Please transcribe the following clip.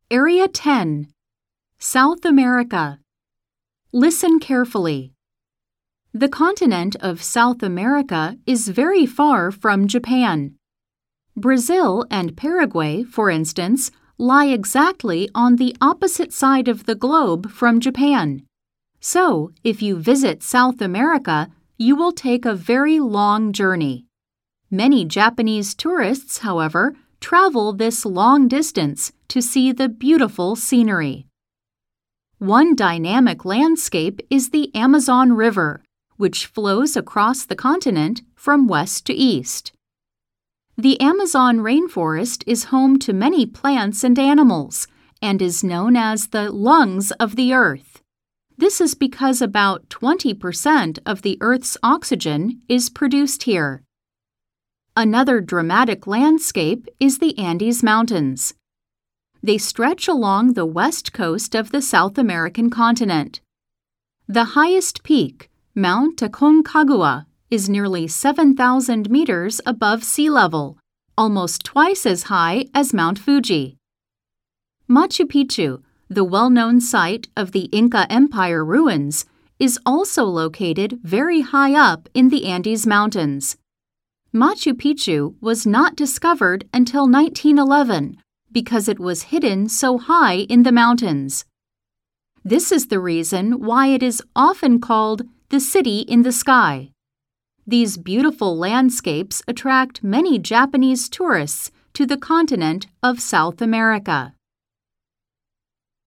Area 10. South America. Listen carefully. The continent of South America is very far from Japan. Brazil and Paraguay, for instance, lie exactly on the opposite side of the globe from Japan. So, if you visit South America, you will take a very long journey. Many Japanese tourists, however, travel this long distance to see the beautiful scenery. One dynamic landscape is the Amazon River, which flows across the continent from west to east. The Amazon rainforest is home to many plants and animals and is known as the lungs of the earth. This is because about 20% of the Earth's oxygen is produced here. Another dramatic landscape is the Andes Mountains. They stretch along the west coast of the South American continent. The highest peak, Mount Aconcagua, is nearly 7,000 meters above sea level, almost twice as high as Mount Fuji. Machu Picchu, the well-known site of the Inca Empire ruins, is also located very high up in the Andes Mountains. Machu Picchu was not discovered until 1911 because it was hidden so high in the mountains. This is the reason why it is often called the city in the sky. These beautiful landscapes attract many Japanese tourists to the continent of South America.